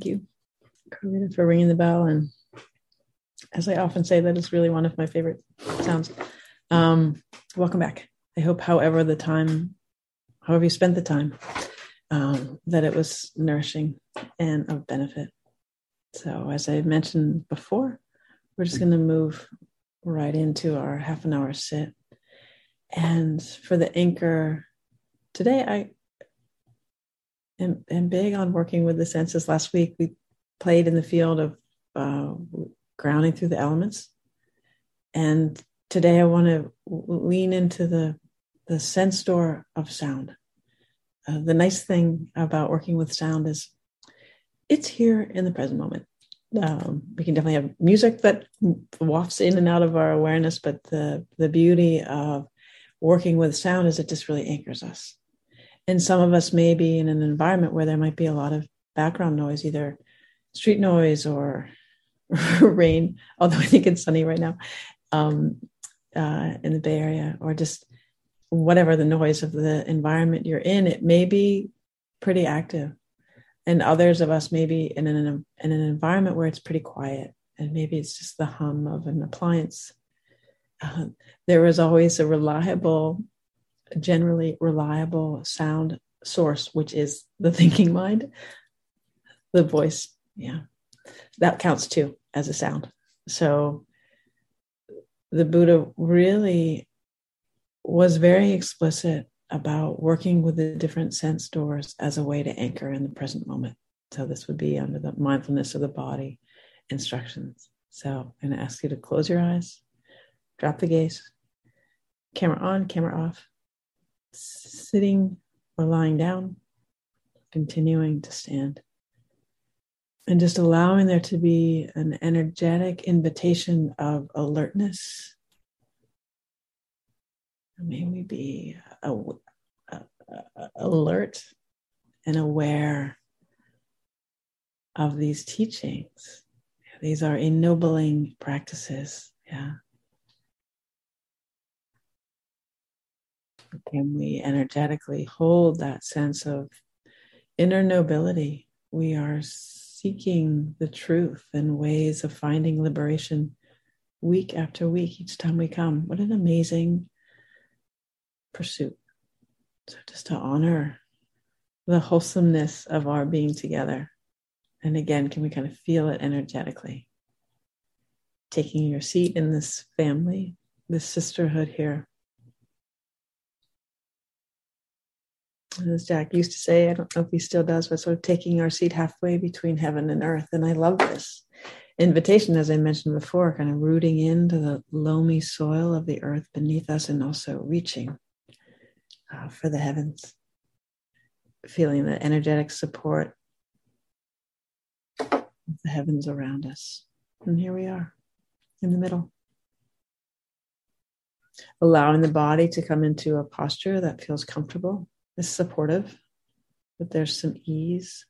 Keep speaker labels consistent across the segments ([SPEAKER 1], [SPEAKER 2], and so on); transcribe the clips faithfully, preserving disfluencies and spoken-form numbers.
[SPEAKER 1] Thank you, Karina, for ringing the bell. And as I often say, that is really one of my favorite sounds. Um, welcome back. I hope, however, the time, however you spent the time, um, that it was nourishing and of benefit. So as I mentioned before, we're just going to move right into our half an hour sit. And for the anchor today, I am, am big on working with the senses. Last week, we played in the field of uh, grounding through the elements. And today I want to lean into the, the sense door of sound. Uh, the nice thing about working with sound is it's here in the present moment. Um, we can definitely have music that wafts in and out of our awareness, but the, the beauty of working with sound is it just really anchors us. And some of us may be in an environment where there might be a lot of background noise, either street noise or rain, although I think it's sunny right now um, uh, in the Bay Area, or just whatever the noise of the environment you're in. It may be pretty active. And others of us may be in an, in an environment where it's pretty quiet, and maybe it's just the hum of an appliance. Uh, there is always a reliable, generally reliable sound source, which is the thinking mind, the voice. Yeah, that counts too as a sound. So the Buddha really was very explicit about working with the different sense doors as a way to anchor in the present moment. So this would be under the mindfulness of the body instructions. So I'm going to ask you to close your eyes, drop the gaze, camera on, camera off, sitting or lying down, continuing to stand. And just allowing there to be an energetic invitation of alertness. May we be a, a, a, alert and aware of these teachings. These are ennobling practices. Yeah. Can we energetically hold that sense of inner nobility? We are seeking the truth and ways of finding liberation week after week, each time we come. What an amazing pursuit. So just to honor the wholesomeness of our being together. And again, can we kind of feel it energetically? Taking your seat in this family, this sisterhood here. As Jack used to say, I don't know if he still does, but sort of taking our seat halfway between heaven and earth. And I love this invitation, as I mentioned before, kind of rooting into the loamy soil of the earth beneath us and also reaching uh, for the heavens. Feeling the energetic support of the heavens around us. And here we are in the middle. Allowing the body to come into a posture that feels comfortable, is supportive, that there's some ease.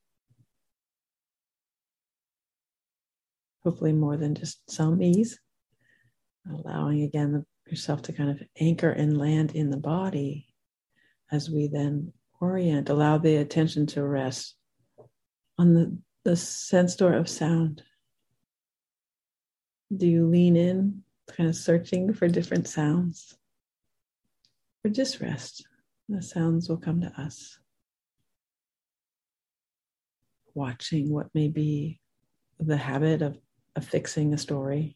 [SPEAKER 1] Hopefully more than just some ease. Allowing again the, yourself to kind of anchor and land in the body as we then orient, allow the attention to rest on the, the sense door of sound. Do you lean in, kind of searching for different sounds? Or just rest? The sounds will come to us. Watching what may be the habit of affixing a story.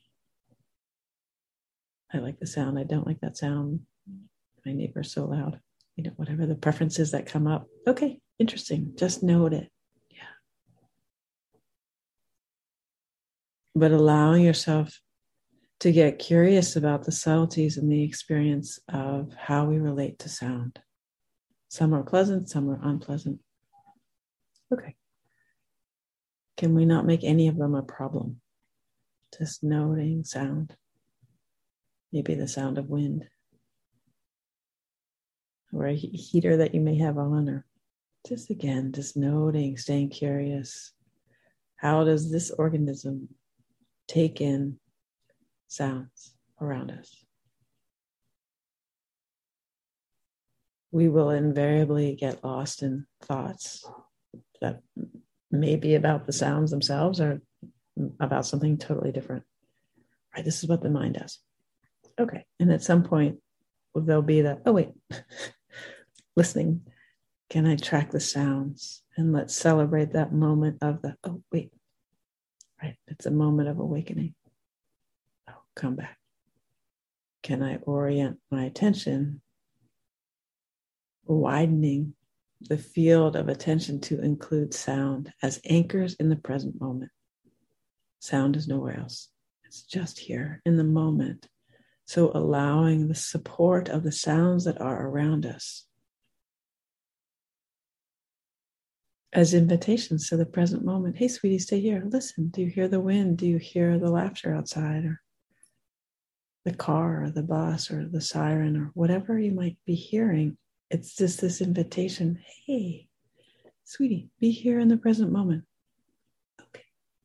[SPEAKER 1] I like the sound. I don't like that sound. My neighbor's so loud. You know, whatever the preferences that come up. Okay, interesting. Just note it. Yeah. But allowing yourself to get curious about the subtleties and the experience of how we relate to sound. Some are pleasant, some are unpleasant. Okay. Can we not make any of them a problem? Just noting sound. Maybe the sound of wind. Or a heater that you may have on, or just again, just noting, staying curious. How does this organism take in sounds around us? We will invariably get lost in thoughts that maybe about the sounds themselves or about something totally different. Right? This is what the mind does. Okay. And at some point, there'll be the, oh, wait, listening. Can I track the sounds? And let's celebrate that moment of the, oh, wait, right? It's a moment of awakening. Oh, come back. Can I orient my attention, widening the field of attention to include sound as anchors in the present moment? Sound is nowhere else. It's just here in the moment. So allowing the support of the sounds that are around us as invitations to the present moment. Hey, sweetie, stay here. Listen, do you hear the wind? Do you hear the laughter outside, or the car or the bus or the siren or whatever you might be hearing? It's just this invitation. Hey, sweetie, be here in the present moment. Okay.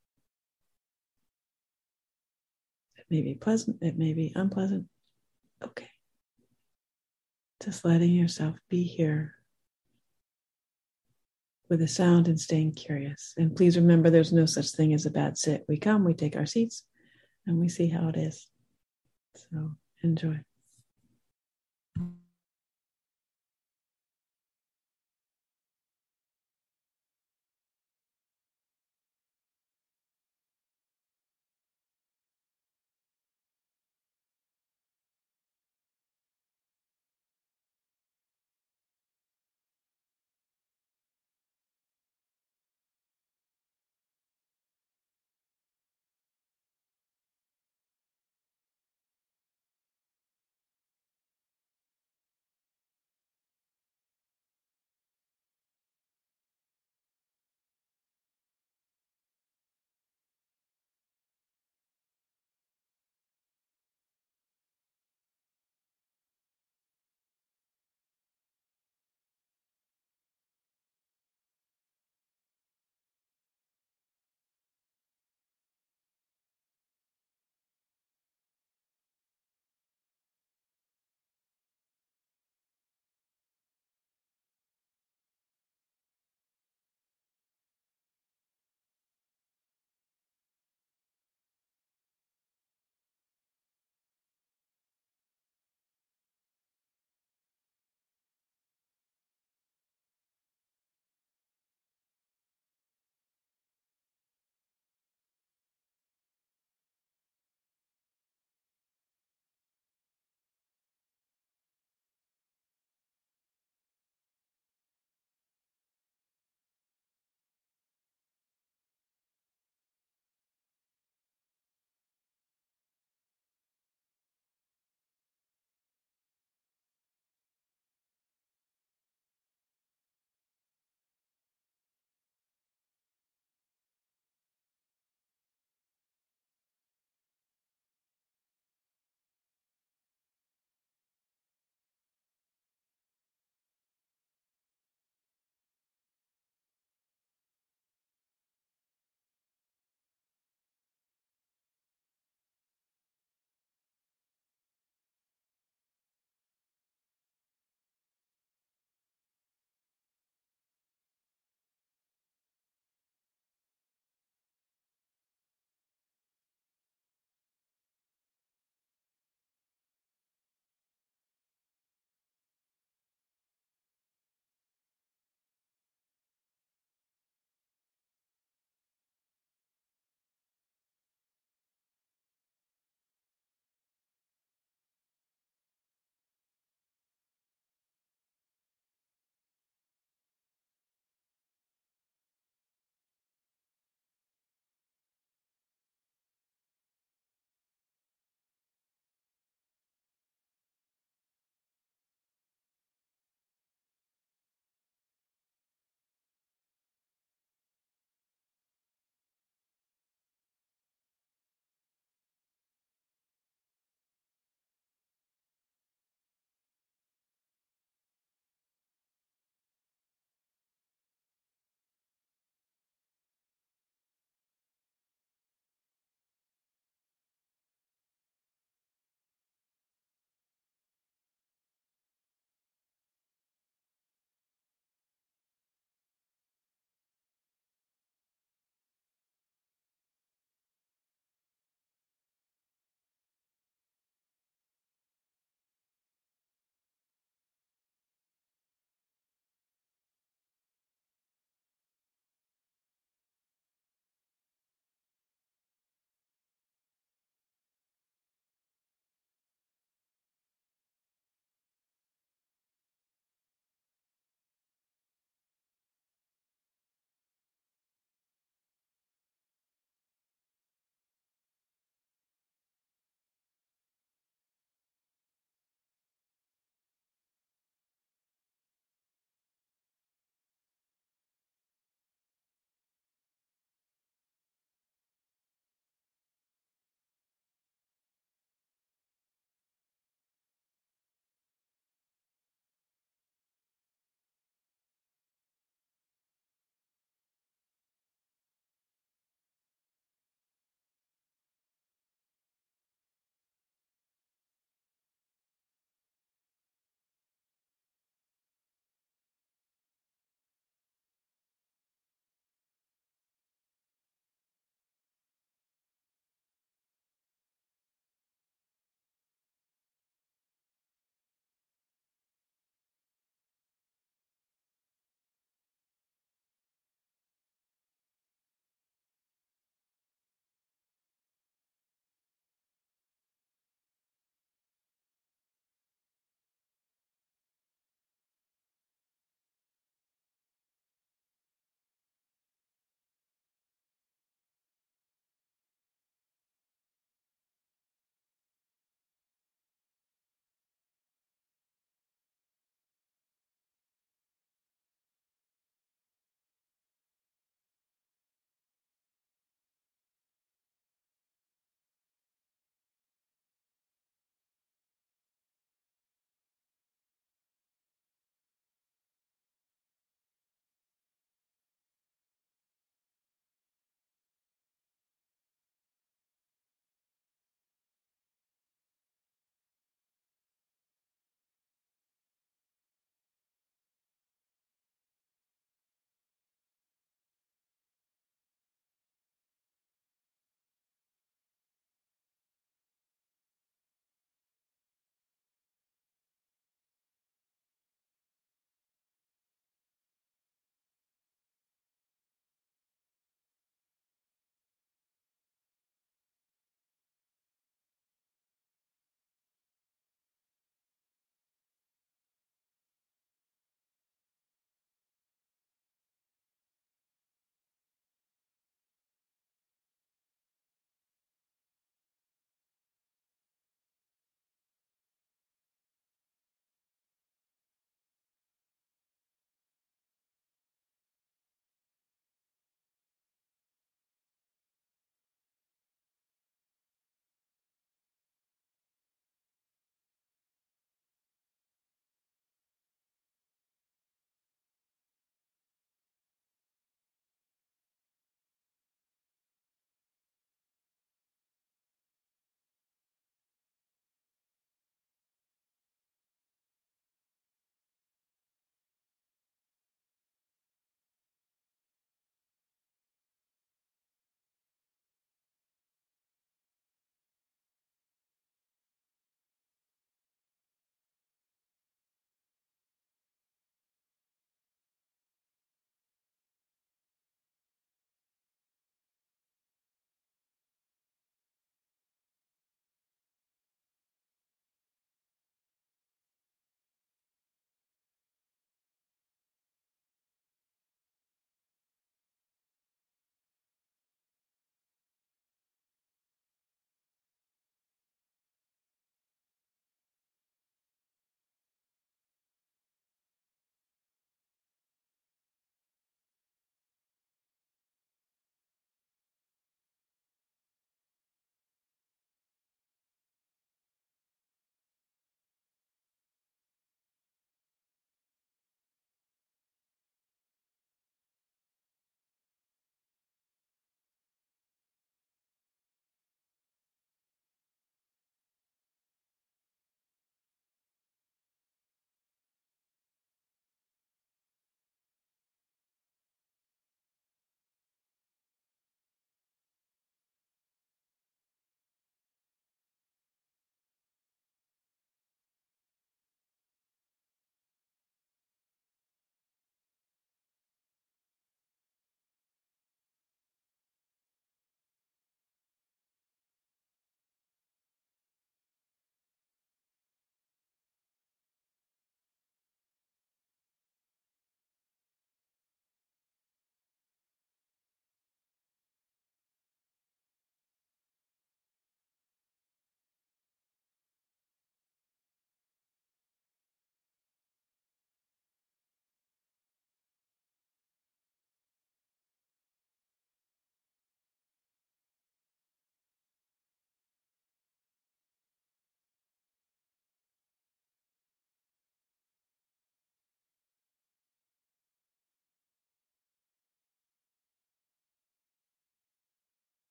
[SPEAKER 1] It may be pleasant. It may be unpleasant. Okay. Just letting yourself be here with the sound and staying curious. And please remember, there's no such thing as a bad sit. We come, we take our seats, and we see how it is. So enjoy.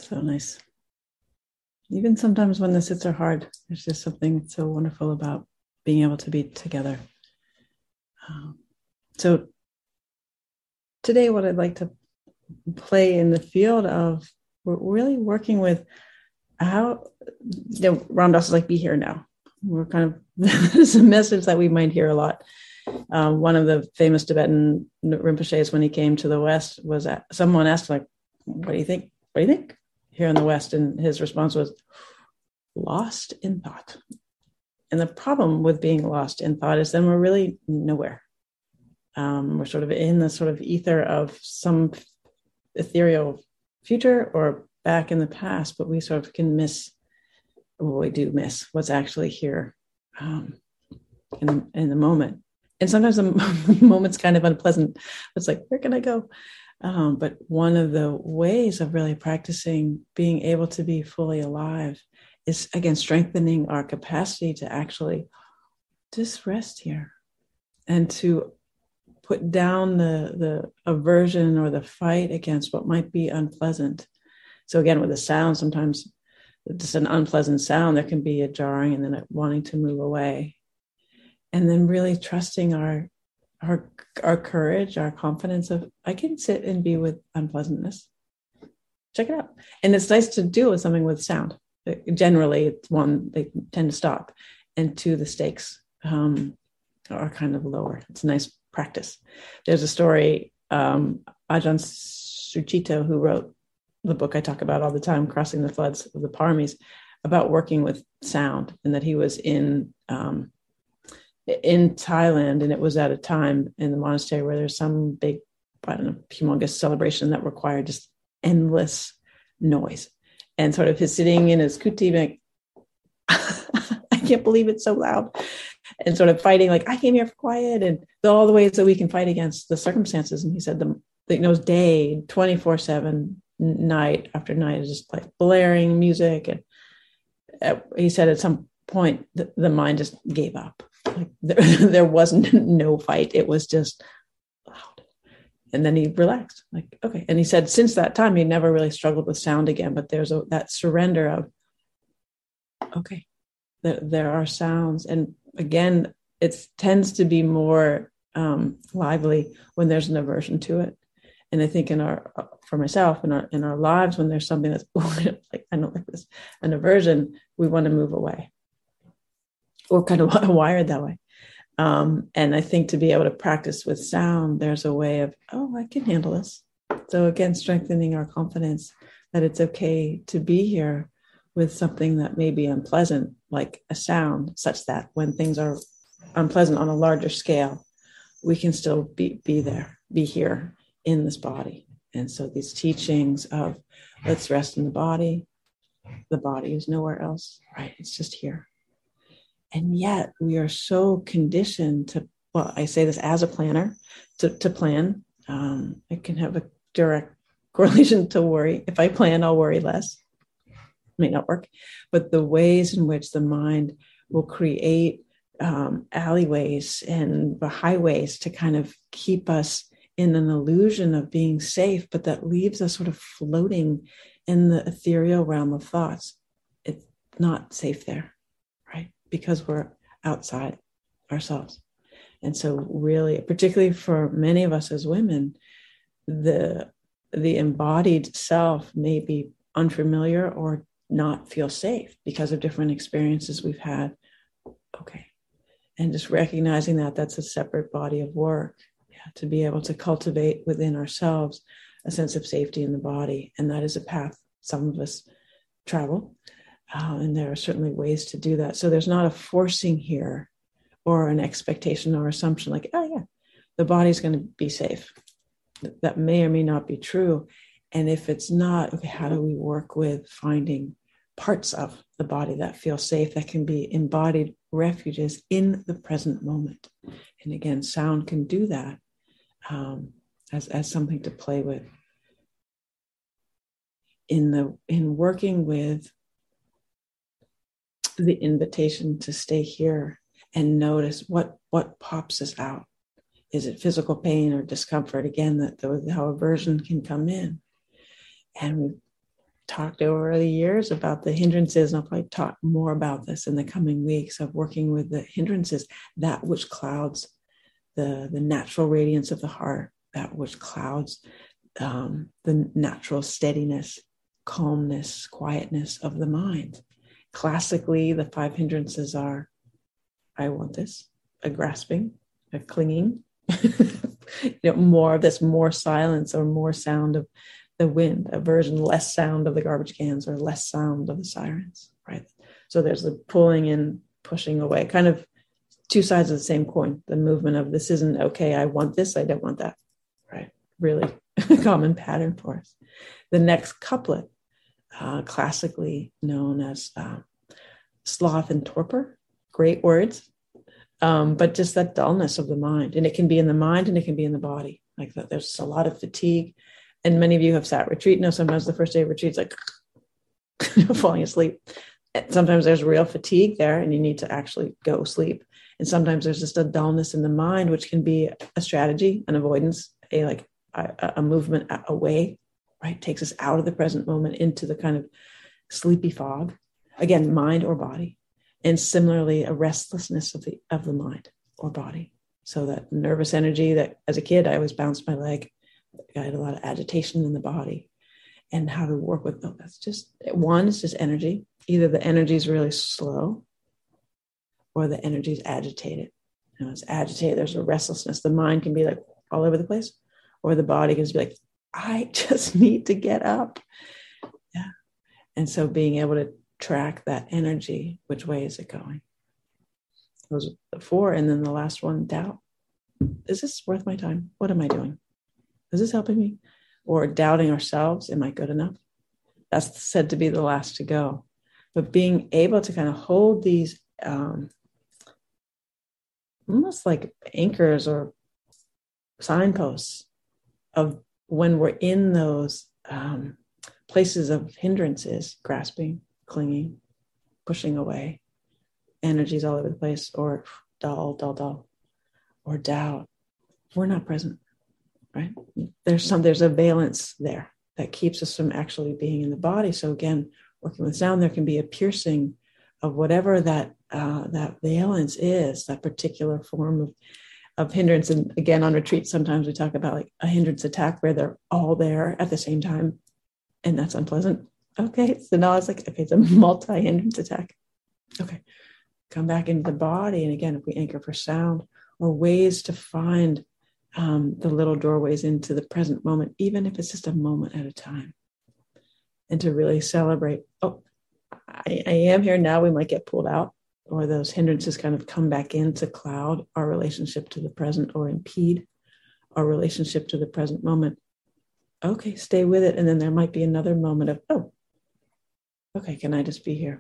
[SPEAKER 1] So nice. Even sometimes when the sits are hard, there's just something so wonderful about being able to be together. Um, so today, what I'd like to play in the field of, we're really working with how, you know, Ram Dass is like, be here now. We're kind of, this is a message that we might hear a lot. Um, one of the famous Tibetan Rinpoches, when he came to the West, was at, someone asked, like, what do you think? What do you think here in the West? And his response was, lost in thought. And the problem with being lost in thought is then we're really nowhere. Um, we're sort of in the sort of ether of some ethereal future or back in the past, but we sort of can miss, well, we do miss what's actually here um, in, the, in the moment. And sometimes the moment's kind of unpleasant. It's like, where can I go? Um, but one of the ways of really practicing being able to be fully alive is, again, strengthening our capacity to actually just rest here and to put down the, the aversion or the fight against what might be unpleasant. So again, with the sound, sometimes just an unpleasant sound, there can be a jarring and then a wanting to move away. And then really trusting our, our, our courage, our confidence of, I can sit and be with unpleasantness. Check it out. And it's nice to do with something with sound. Generally, it's one, they tend to stop. And two, the stakes um, are kind of lower. It's a nice practice. There's a story, um, Ajahn Sucitto, who wrote the book I talk about all the time, Crossing the Floods of the Paramis, about working with sound, and that he was in um, in Thailand, and it was at a time in the monastery where there's some big, I don't know, humongous celebration that required just endless noise. And sort of his sitting in his kuti, like, I can't believe it's so loud. And sort of fighting, like, I came here for quiet, and all the ways that we can fight against the circumstances. And he said, the, you know, day, twenty-four seven, night after night, is just like blaring music. And uh, he said at some point, the, the mind just gave up. Like there, there wasn't no fight. It was just loud. And then he relaxed, like, okay. And he said, since that time, he never really struggled with sound again, but there's a, that surrender of, okay, there, there are sounds. And again, it tends to be more um, lively when there's an aversion to it. And I think in our, for myself, in our, in our lives, when there's something that's, oh, I don't like, I don't like this, an aversion, we want to move away. We're kind of wired that way. Um, and I think to be able to practice with sound, there's a way of, oh, I can handle this. So again, strengthening our confidence that it's okay to be here with something that may be unpleasant, like a sound, such that when things are unpleasant on a larger scale, we can still be, be there, be here in this body. And so these teachings of let's rest in the body, the body is nowhere else, right? It's just here. And yet we are so conditioned to, well, I say this as a planner, to, to plan. Um, it can have a direct correlation to worry. If I plan, I'll worry less. It may not work. But the ways in which the mind will create um, alleyways and the highways to kind of keep us in an illusion of being safe, but that leaves us sort of floating in the ethereal realm of thoughts. It's not safe there, right? Because we're outside ourselves. And so really, particularly for many of us as women, the, the embodied self may be unfamiliar or not feel safe because of different experiences we've had. Okay. And just recognizing that that's a separate body of work, yeah, to be able to cultivate within ourselves a sense of safety in the body. And that is a path some of us travel. Uh, and there are certainly ways to do that. So there's not a forcing here or an expectation or assumption like, oh yeah, the body's going to be safe. That may or may not be true. And if it's not, okay, how do we work with finding parts of the body that feel safe, that can be embodied refuges in the present moment? And again, sound can do that um, as, as something to play with. In the in working with the invitation to stay here and notice what, what pops us out. Is it physical pain or discomfort? Again, that the, how aversion can come in. And we talked over the years about the hindrances, and I'll probably talk more about this in the coming weeks, of working with the hindrances, that which clouds the, the natural radiance of the heart, that which clouds um, the natural steadiness, calmness, quietness of the mind. Classically, the five hindrances are: I want this, a grasping, a clinging, you know, more of this, more silence or more sound of the wind, a version less sound of the garbage cans or less sound of the sirens, right? So there's the pulling in, pushing away, kind of two sides of the same coin. The movement of this isn't okay, I want this, I don't want that, right? Really a common pattern for us. The next couplet, uh, classically known as uh, sloth and torpor, great words, um, but just that dullness of the mind. And it can be in the mind and it can be in the body. Like that, there's a lot of fatigue. And many of you have sat retreat. Know sometimes the first day of retreat's like falling asleep. Sometimes there's real fatigue there and you need to actually go sleep. And sometimes there's just a dullness in the mind, which can be a strategy, an avoidance, a like a, a movement away, right? Takes us out of the present moment into the kind of sleepy fog, again, mind or body. And similarly, a restlessness of the of the mind or body. So that nervous energy that as a kid, I always bounced my leg. I had a lot of agitation in the body, and how to work with them. That's just, one is just energy. Either the energy is really slow or the energy is agitated. You know, it's agitated. There's a restlessness. The mind can be like all over the place, or the body can just be like, I just need to get up. Yeah. And so being able to track that energy, which way is it going? Those are the four. And then the last one, doubt. Is this worth my time? What am I doing? Is this helping me? Or doubting ourselves, am I good enough? That's said to be the last to go. But being able to kind of hold these um, almost like anchors or signposts of when we're in those um, places of hindrances, grasping, clinging, pushing away, energies all over the place, or dull, dull, dull, or doubt, we're not present. Right? There's some, there's a valence there that keeps us from actually being in the body. So again, working with sound, there can be a piercing of whatever that uh, that valence is, that particular form of, of hindrance. And again, on retreat, sometimes we talk about like a hindrance attack where they're all there at the same time, and that's unpleasant. Okay, so now it's like, okay, it's a multi-hindrance attack. Okay, come back into the body. And again, if we anchor for sound or ways to find Um, the little doorways into the present moment, even if it's just a moment at a time, and to really celebrate, oh, I, I am here now. We might get pulled out, or those hindrances kind of come back in to cloud our relationship to the present or impede our relationship to the present moment. Okay, stay with it. And then there might be another moment of, oh, okay, can I just be here?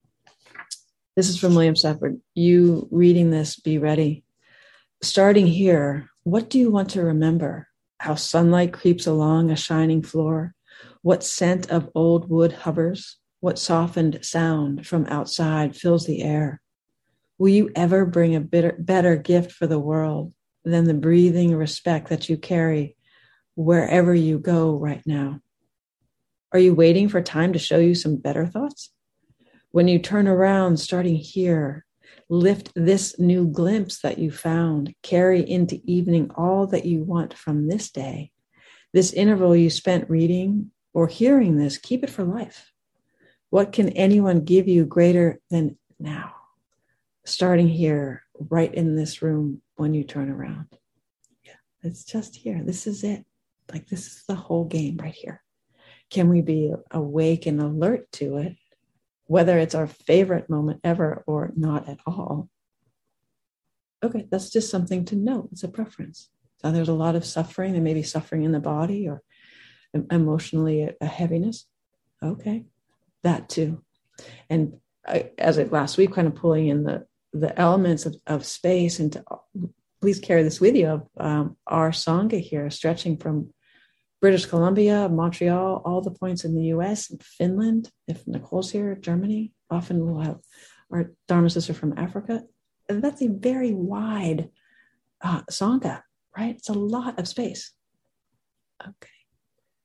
[SPEAKER 1] This is from William Stafford. You reading this, be ready. Starting here, what do you want to remember? How sunlight creeps along a shining floor? What scent of old wood hovers? What softened sound from outside fills the air? Will you ever bring a bitter, better gift for the world than the breathing respect that you carry wherever you go right now? Are you waiting for time to show you some better thoughts? When you turn around, starting here, lift this new glimpse that you found, carry into evening all that you want from this day. This interval you spent reading or hearing this, keep it for life. What can anyone give you greater than now? Starting here, right in this room when you turn around. Yeah, it's just here. This is it. Like, this is the whole game right here. Can we be awake and alert to it? Whether it's our favorite moment ever or not at all. Okay, that's just something to know. It's a preference. So there's a lot of suffering. There may be suffering in the body or emotionally a, a heaviness. Okay, that too. And I, as it last week, kind of pulling in the, the elements of, of space, and to please carry this with you of um, our Sangha here, stretching from British Columbia, Montreal, all the points in the U S and Finland. If Nicole's here, Germany, often we'll have our Dharma sister from Africa. And that's a very wide uh, Sangha, right? It's a lot of space. Okay.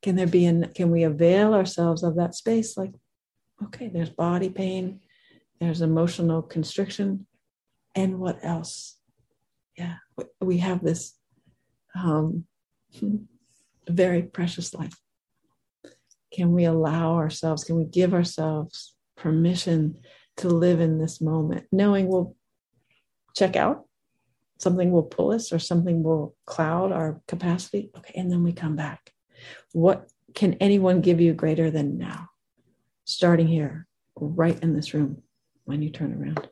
[SPEAKER 1] Can there be an, can we avail ourselves of that space? Like, okay, there's body pain, there's emotional constriction, and what else? Yeah, we have this um, very precious life. Can we allow ourselves, can we give ourselves permission to live in this moment, knowing we'll check out, something will pull us or something will cloud our capacity. Okay, and then we come back. What can anyone give you greater than now? Starting here, right in this room, when you turn around.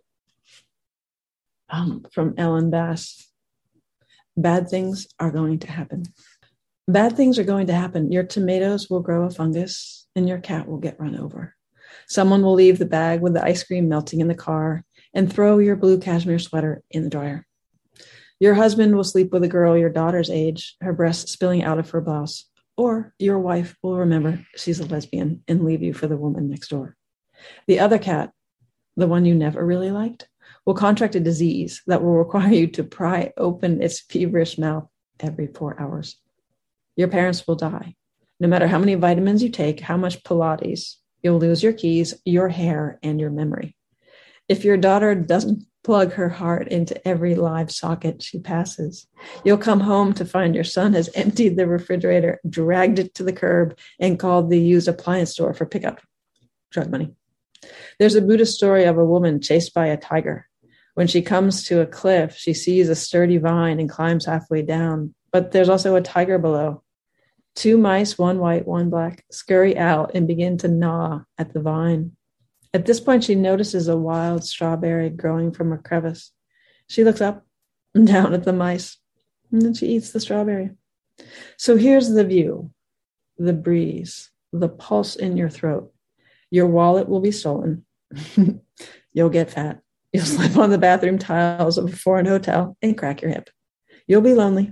[SPEAKER 1] Um, from Ellen Bass, bad things are going to happen. Bad things are going to happen. Your tomatoes will grow a fungus and your cat will get run over. Someone will leave the bag with the ice cream melting in the car and throw your blue cashmere sweater in the dryer. Your husband will sleep with a girl your daughter's age, her breasts spilling out of her blouse. Or your wife will remember she's a lesbian and leave you for the woman next door. The other cat, the one you never really liked, will contract a disease that will require you to pry open its feverish mouth every four hours. Your parents will die. No matter how many vitamins you take, how much Pilates, you'll lose your keys, your hair, and your memory. If your daughter doesn't plug her heart into every live socket she passes, you'll come home to find your son has emptied the refrigerator, dragged it to the curb, and called the used appliance store for pickup drug money. There's a Buddhist story of a woman chased by a tiger. When she comes to a cliff, she sees a sturdy vine and climbs halfway down, but there's also a tiger below. Two mice, one white, one black, scurry out and begin to gnaw at the vine. At this point, she notices a wild strawberry growing from a crevice. She looks up and down at the mice, and then she eats the strawberry. So here's the view, the breeze, the pulse in your throat. Your wallet will be stolen. You'll get fat. You'll slip on the bathroom tiles of a foreign hotel and crack your hip. You'll be lonely.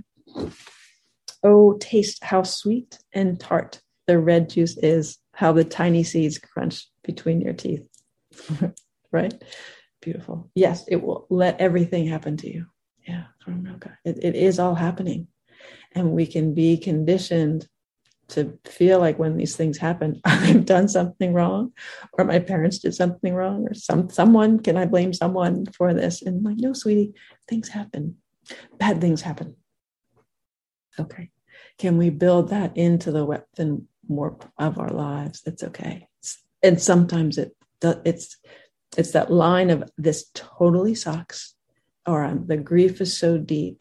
[SPEAKER 1] Oh, taste how sweet and tart the red juice is, how the tiny seeds crunch between your teeth. Right? Beautiful. Yes, it will let everything happen to you. Yeah, from Rilke. It, it is all happening. And we can be conditioned to feel like when these things happen, I've done something wrong, or my parents did something wrong, or some someone, can I blame someone for this? And I'm like, no, sweetie, things happen. Bad things happen. Okay. Can we build that into the weapon warp of our lives? It's okay. And sometimes it it's it's that line of this totally sucks, or um, the grief is so deep,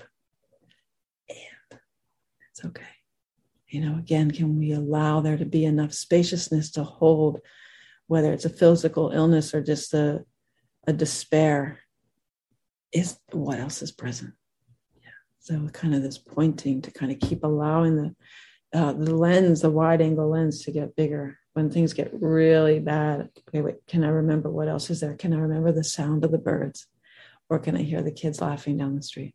[SPEAKER 1] and it's okay. You know, again, can we allow there to be enough spaciousness to hold, whether it's a physical illness or just a, a despair, is what else is present? Yeah. So kind of this pointing to kind of keep allowing the uh, the lens, the wide angle lens to get bigger. When things get really bad, okay, wait, can I remember what else is there? Can I remember the sound of the birds? Or can I hear the kids laughing down the street?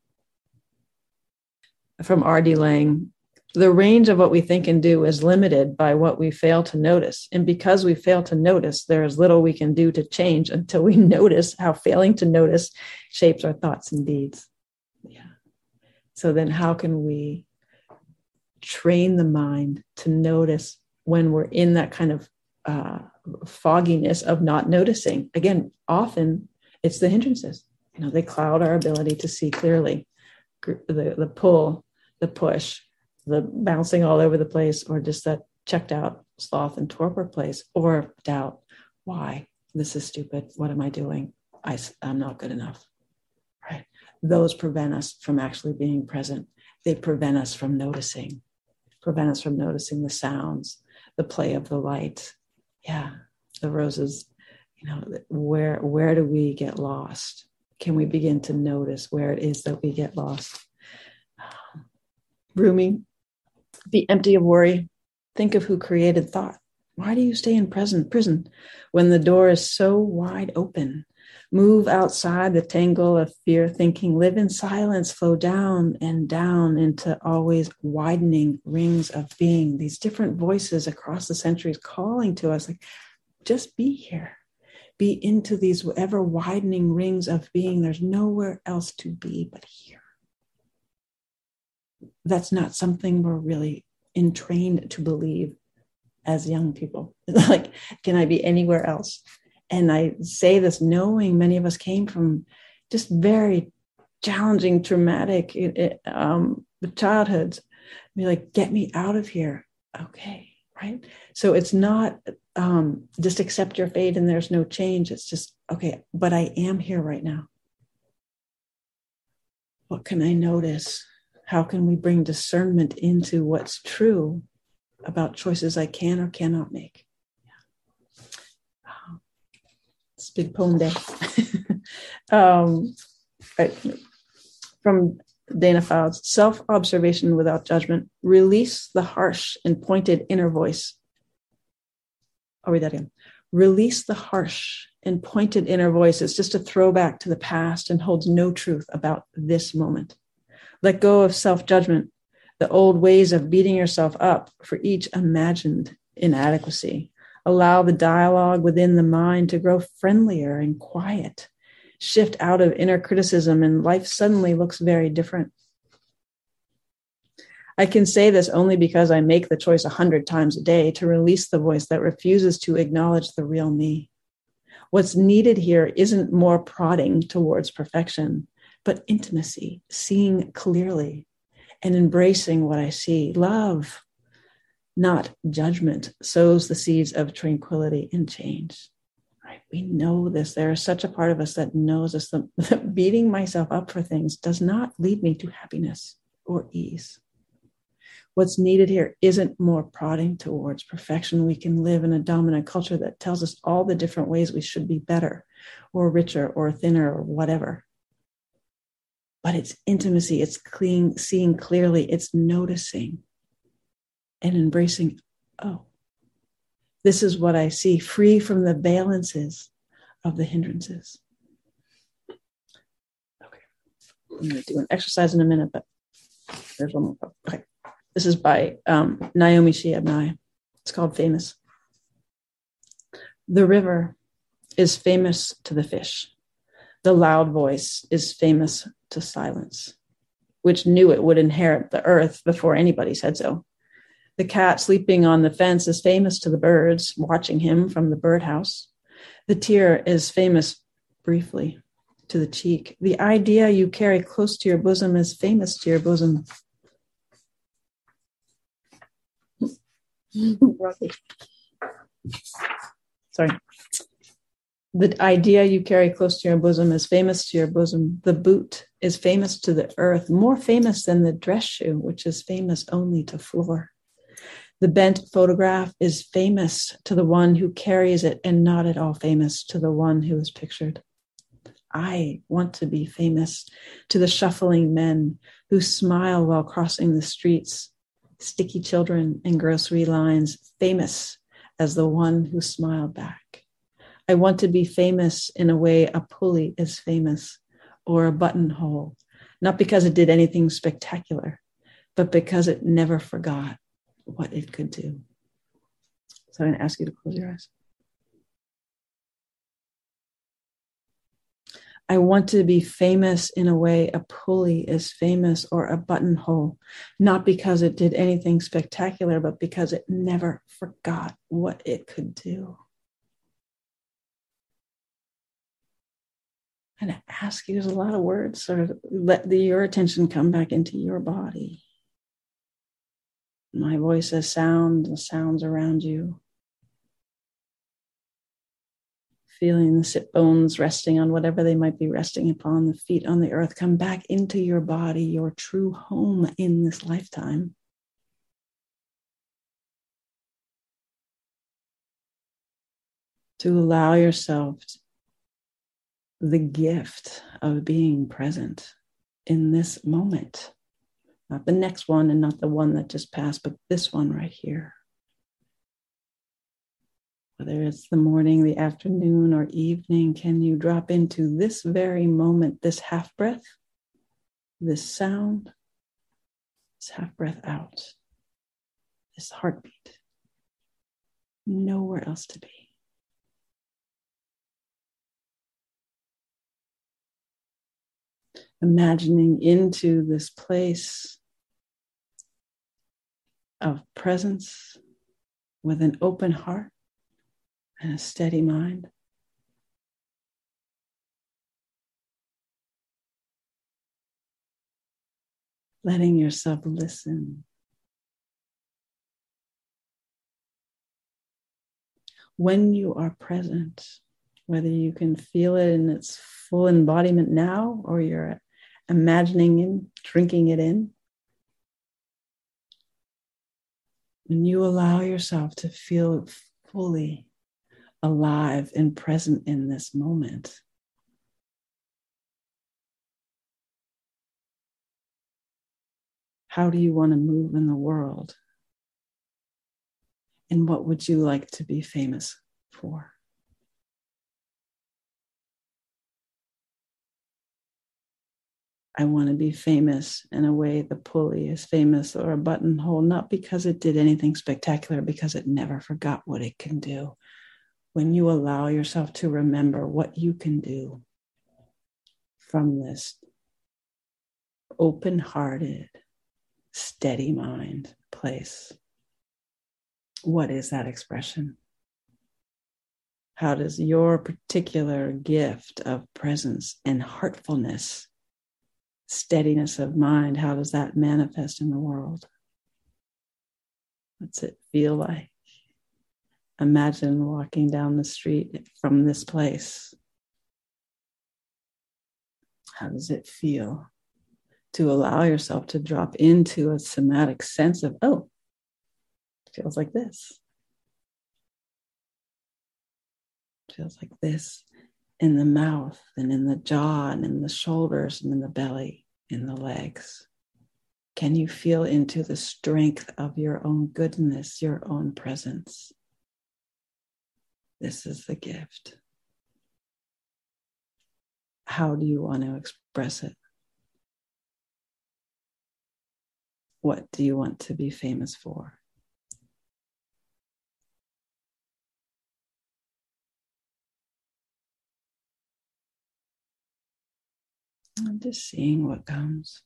[SPEAKER 1] From R D Laing, the range of what we think and do is limited by what we fail to notice. And because we fail to notice, there is little we can do to change until we notice how failing to notice shapes our thoughts and deeds. Yeah. So then how can we train the mind to notice when we're in that kind of uh, fogginess of not noticing? Again, often it's the hindrances. You know, they cloud our ability to see clearly. The, the pull, the push, the bouncing all over the place, or just that checked out sloth and torpor place, or doubt. Why? This is stupid. What am I doing? I, I'm not good enough. Right? Those prevent us from actually being present. They prevent us from noticing, prevent us from noticing the sounds, the play of the light. Yeah, the roses. You know, where where do we get lost? Can we begin to notice where it is that we get lost? Um, Rumi, be empty of worry. Think of who created thought. Why do you stay in present prison when the door is so wide open? Move outside the tangle of fear thinking. Live in silence. Flow down and down into always widening rings of being. These different voices across the centuries calling to us, like, just be here. Be into these ever widening rings of being. There's nowhere else to be but here. That's not something we're really entrained to believe as young people. Like, can I be anywhere else? And I say this knowing many of us came from just very challenging, traumatic um, childhoods. Be like, get me out of here. Okay, right? So it's not um, just accept your fate and there's no change. It's just, okay, but I am here right now. What can I notice? How can we bring discernment into what's true about choices I can or cannot make? Yeah. It's a big poem day. um, right. From Dana Fouts, self-observation without judgment. Release the harsh and pointed inner voice. I'll read that again. Release the harsh and pointed inner voice. It's just a throwback to the past and holds no truth about this moment. Let go of self-judgment, the old ways of beating yourself up for each imagined inadequacy. Allow the dialogue within the mind to grow friendlier and quiet. Shift out of inner criticism and life suddenly looks very different. I can say this only because I make the choice a hundred times a day to release the voice that refuses to acknowledge the real me. What's needed here isn't more prodding towards perfection, but intimacy, seeing clearly and embracing what I see. Love, not judgment, sows the seeds of tranquility and change. Right? We know this. There is such a part of us that knows this. That beating myself up for things does not lead me to happiness or ease. What's needed here isn't more prodding towards perfection. We can live in a dominant culture that tells us all the different ways we should be better or richer or thinner or whatever. But it's intimacy, it's clean, seeing clearly, it's noticing and embracing, oh, this is what I see, free from the valences of the hindrances. Okay, I'm going to do an exercise in a minute, but there's one more. Okay. This is by um, Naomi Shihab Nye. It's called Famous. The river is famous to the fish. The loud voice is famous to silence, which knew it would inherit the earth before anybody said so. The cat sleeping on the fence is famous to the birds watching him from the birdhouse. The tear is famous briefly to the cheek. The idea you carry close to your bosom is famous to your bosom. Sorry. The idea you carry close to your bosom is famous to your bosom. The boot is famous to the earth, more famous than the dress shoe, which is famous only to floor. The bent photograph is famous to the one who carries it and not at all famous to the one who is pictured. I want to be famous to the shuffling men who smile while crossing the streets, sticky children and grocery lines, famous as the one who smiled back. I want to be famous in a way a pulley is famous or a buttonhole, not because it did anything spectacular, but because it never forgot what it could do. So I'm going to ask you to close your eyes. I want to be famous in a way a pulley is famous or a buttonhole, not because it did anything spectacular, but because it never forgot what it could do. And I ask you, there's a lot of words, sort of let the, your attention come back into your body. My voice is sound, the sounds around you. Feeling the sit bones resting on whatever they might be resting upon, the feet on the earth. Come back into your body, your true home in this lifetime. To allow yourself the gift of being present in this moment. Not the next one and not the one that just passed, but this one right here. Whether it's the morning, the afternoon, or evening, can you drop into this very moment, this half breath, this sound, this half breath out, this heartbeat, nowhere else to be. Imagining into this place of presence with an open heart and a steady mind. Letting yourself listen. When you are present, whether you can feel it in its full embodiment now or you're imagining and drinking it in, when you allow yourself to feel fully alive and present in this moment, how do you want to move in the world? And what would you like to be famous for? I want to be famous in a way the pulley is famous, or a buttonhole, not because it did anything spectacular, because it never forgot what it can do. When you allow yourself to remember what you can do from this open-hearted, steady mind place, what is that expression? How does your particular gift of presence and heartfulness, steadiness of mind, how does that manifest in the world? What's it feel like? Imagine walking down the street from this place. How does it feel to allow yourself to drop into a somatic sense of, oh, it feels like this. It feels like this in the mouth and in the jaw and in the shoulders and in the belly, in the legs. Can you feel into the strength of your own goodness, your own presence? This is the gift. How do you want to express it? What do you want to be famous for? I'm just seeing what comes.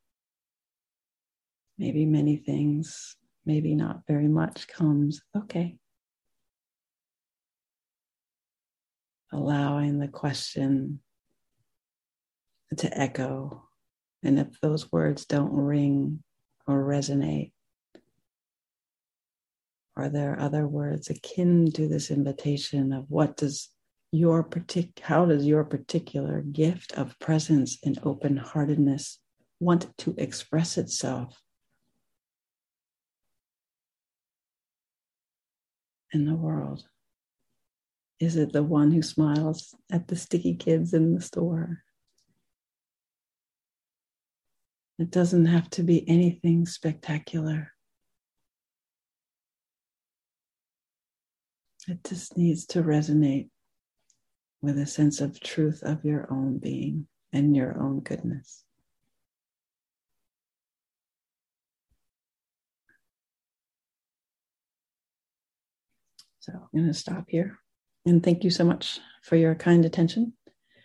[SPEAKER 1] Maybe many things, maybe not very much comes. Okay. Allowing the question to echo. And if those words don't ring or resonate, are there other words akin to this invitation of what does your partic- how does your particular gift of presence and open-heartedness want to express itself in the world? Is it the one who smiles at the sticky kids in the store? It doesn't have to be anything spectacular. It just needs to resonate with a sense of truth of your own being and your own goodness. So I'm going to stop here. And thank you so much for your kind attention.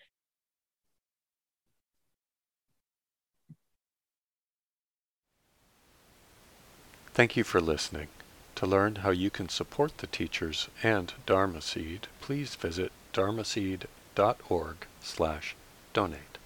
[SPEAKER 2] Thank you for listening. To learn how you can support the teachers and Dharma Seed, please visit dharmaseed dot org slash donate.